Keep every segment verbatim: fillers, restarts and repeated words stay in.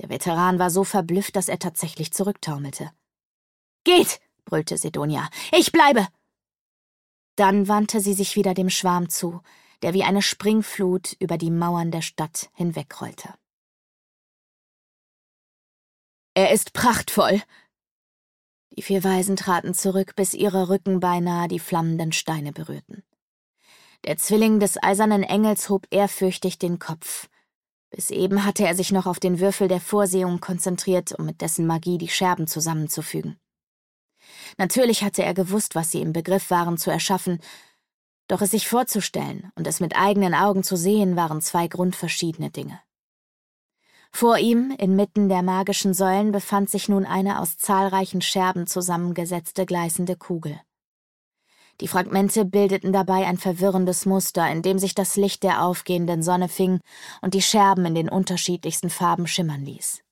Der Veteran war so verblüfft, dass er tatsächlich zurücktaumelte. »Geht!« brüllte Sidonia. »Ich bleibe!« Dann wandte sie sich wieder dem Schwarm zu, der wie eine Springflut über die Mauern der Stadt hinwegrollte. »Er ist prachtvoll!« Die vier Weisen traten zurück, bis ihre Rücken beinahe die flammenden Steine berührten. Der Zwilling des eisernen Engels hob ehrfürchtig den Kopf. Bis eben hatte er sich noch auf den Würfel der Vorsehung konzentriert, um mit dessen Magie die Scherben zusammenzufügen. Natürlich hatte er gewusst, was sie im Begriff waren zu erschaffen, doch es sich vorzustellen und es mit eigenen Augen zu sehen, waren zwei grundverschiedene Dinge. Vor ihm, inmitten der magischen Säulen, befand sich nun eine aus zahlreichen Scherben zusammengesetzte gleißende Kugel. Die Fragmente bildeten dabei ein verwirrendes Muster, in dem sich das Licht der aufgehenden Sonne fing und die Scherben in den unterschiedlichsten Farben schimmern ließ.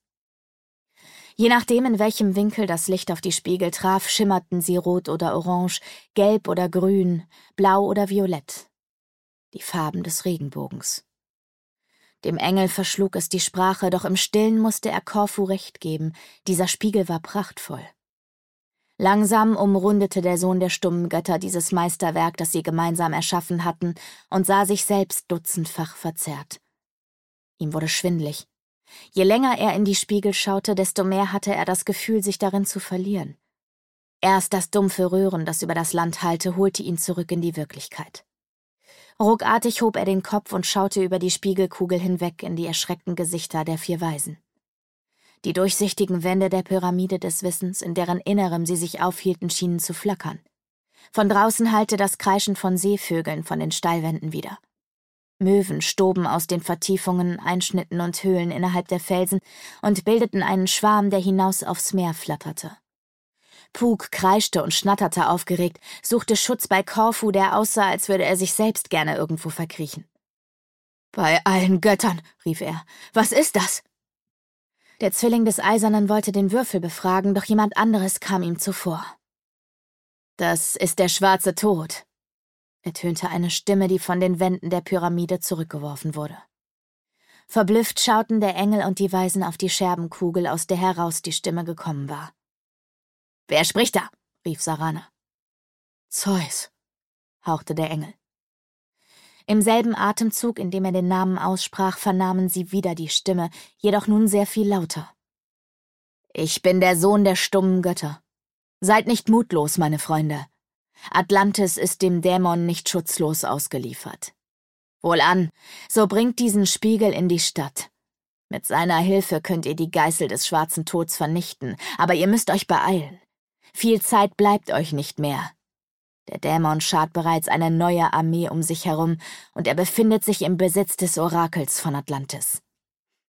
Je nachdem, in welchem Winkel das Licht auf die Spiegel traf, schimmerten sie rot oder orange, gelb oder grün, blau oder violett. Die Farben des Regenbogens. Dem Engel verschlug es die Sprache, doch im Stillen musste er Korfu recht geben, dieser Spiegel war prachtvoll. Langsam umrundete der Sohn der stummen Götter dieses Meisterwerk, das sie gemeinsam erschaffen hatten, und sah sich selbst dutzendfach verzerrt. Ihm wurde schwindlig. Je länger er in die Spiegel schaute, desto mehr hatte er das Gefühl, sich darin zu verlieren. Erst das dumpfe Röhren, das über das Land hallte, holte ihn zurück in die Wirklichkeit. Ruckartig hob er den Kopf und schaute über die Spiegelkugel hinweg in die erschreckten Gesichter der vier Weisen. Die durchsichtigen Wände der Pyramide des Wissens, in deren Innerem sie sich aufhielten, schienen zu flackern. Von draußen hallte das Kreischen von Seevögeln von den Steilwänden wieder. Möwen stoben aus den Vertiefungen, Einschnitten und Höhlen innerhalb der Felsen und bildeten einen Schwarm, der hinaus aufs Meer flatterte. Puk kreischte und schnatterte aufgeregt, suchte Schutz bei Korfu, der aussah, als würde er sich selbst gerne irgendwo verkriechen. »Bei allen Göttern«, rief er, »was ist das?« Der Zwilling des Eisernen wollte den Würfel befragen, doch jemand anderes kam ihm zuvor. »Das ist der schwarze Tod«, ertönte eine Stimme, die von den Wänden der Pyramide zurückgeworfen wurde. Verblüfft schauten der Engel und die Weisen auf die Scherbenkugel, aus der heraus die Stimme gekommen war. »Wer spricht da?« rief Sarana. »Zeus«, hauchte der Engel. Im selben Atemzug, in dem er den Namen aussprach, vernahmen sie wieder die Stimme, jedoch nun sehr viel lauter. »Ich bin der Sohn der stummen Götter. Seid nicht mutlos, meine Freunde. Atlantis ist dem Dämon nicht schutzlos ausgeliefert. Wohlan, so bringt diesen Spiegel in die Stadt. Mit seiner Hilfe könnt ihr die Geißel des schwarzen Tods vernichten, aber ihr müsst euch beeilen. Viel Zeit bleibt euch nicht mehr. Der Dämon schart bereits eine neue Armee um sich herum, und er befindet sich im Besitz des Orakels von Atlantis.